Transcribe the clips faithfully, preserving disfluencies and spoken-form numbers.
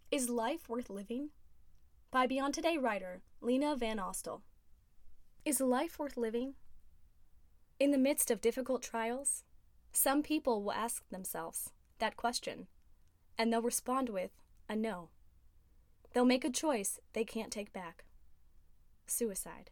Is Life Worth Living? By Beyond Today writer Lena Van Ostel. Is life worth living? In the midst of difficult trials, some people will ask themselves that question, and they'll respond with a no. They'll make a choice they can't take back. Suicide.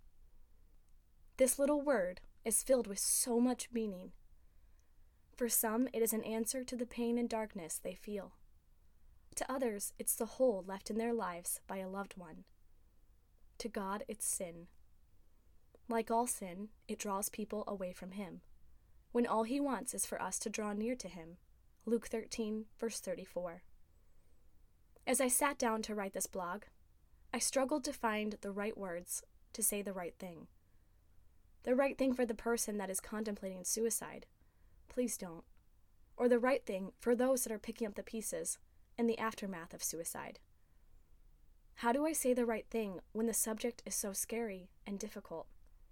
This little word is filled with so much meaning. For some, it is an answer to the pain and darkness they feel. To others, it's the hole left in their lives by a loved one. To God, it's sin. Like all sin, it draws people away from Him, when all He wants is for us to draw near to Him. Luke thirteen, verse thirty-four. As I sat down to write this blog, I struggled to find the right words to say the right thing. The right thing for the person that is contemplating suicide. Please don't. Or the right thing for those that are picking up the pieces in the aftermath of suicide. How do I say the right thing when the subject is so scary and difficult?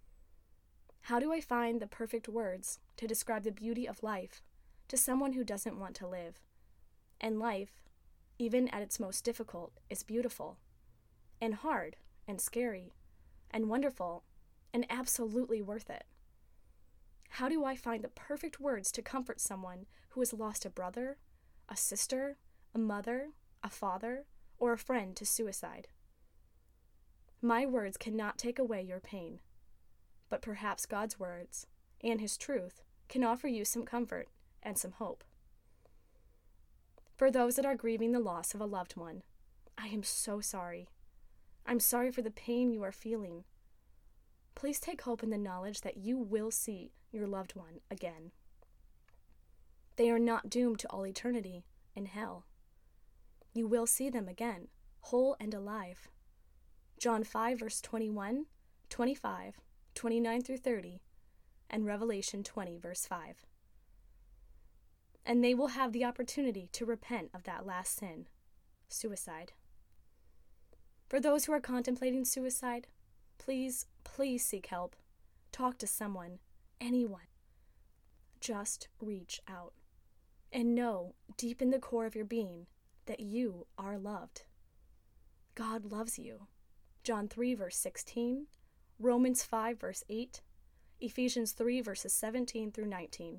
How do I find the perfect words to describe the beauty of life to someone who doesn't want to live? And life, even at its most difficult, is beautiful, and hard, and scary, and wonderful, and absolutely worth it. How do I find the perfect words to comfort someone who has lost a brother, a sister, a mother, a father, or a friend to suicide? My words cannot take away your pain, but perhaps God's words and His truth can offer you some comfort and some hope. For those that are grieving the loss of a loved one, I am so sorry. I'm sorry for the pain you are feeling. Please take hope in the knowledge that you will see your loved one again. They are not doomed to all eternity in hell. You will see them again, whole and alive. John five, verse twenty-one, twenty-five, twenty-nine through thirty, and Revelation twenty, verse five. And they will have the opportunity to repent of that last sin, suicide. For those who are contemplating suicide, please, please seek help. Talk to someone, anyone. Just reach out. And know, deep in the core of your being, that you are loved. God loves you. John three, verse sixteen, Romans five, verse eight, Ephesians three, verses seventeen through nineteen.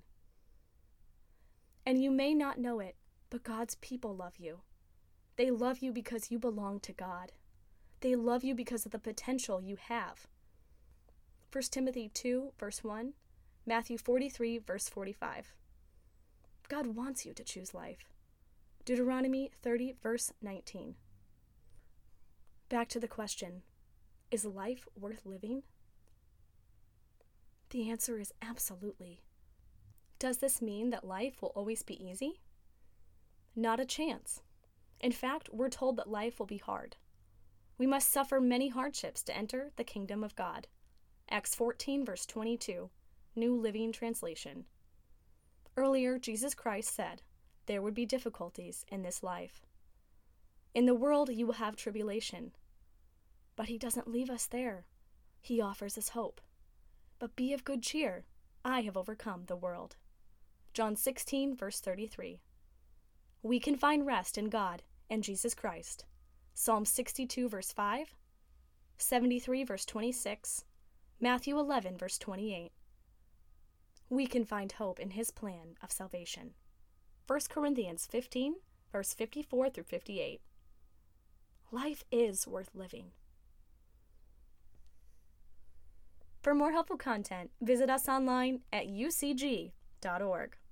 And you may not know it, but God's people love you. They love you because you belong to God. They love you because of the potential you have. First Timothy two, verse one, Matthew forty-three, verse forty-five. God wants you to choose life. Deuteronomy thirty, verse nineteen. Back to the question, is life worth living? The answer is absolutely. Does this mean that life will always be easy? Not a chance. In fact, we're told that life will be hard. We must suffer many hardships to enter the kingdom of God. Acts fourteen, verse twenty-two, New Living Translation. Earlier, Jesus Christ said, there would be difficulties in this life. In the world you will have tribulation. But He doesn't leave us there. He offers us hope. But be of good cheer. I have overcome the world. John sixteen, verse thirty-three. We can find rest in God and Jesus Christ. Psalm sixty-two, verse five, seventy-three, verse twenty-six, Matthew eleven, verse twenty-eight. We can find hope in His plan of salvation. First Corinthians fifteen, verse fifty-four through fifty-eight. Life is worth living. For more helpful content, visit us online at u c g dot org.